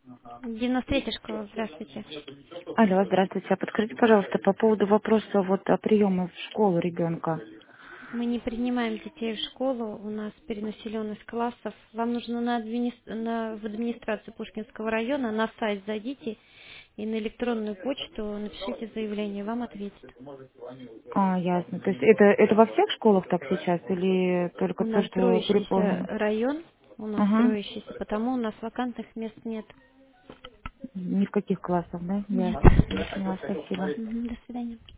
93-я школа, здравствуйте. Алло, здравствуйте. А подскажите, пожалуйста, по поводу вопроса вот о приеме в школу ребенка. Мы не принимаем детей в школу, у нас перенаселенность классов. Вам нужно в администрацию Пушкинского района, на сайт зайдите и на электронную почту напишите заявление, вам ответят. А, ясно. То есть это во всех школах так сейчас или У только то, нас что строящийся припомнили? район, Ага. потому у нас вакантных мест нет. Ни в каких классах, да? Нет. Ясно. Все поняла, спасибо. Мгм, до свидания.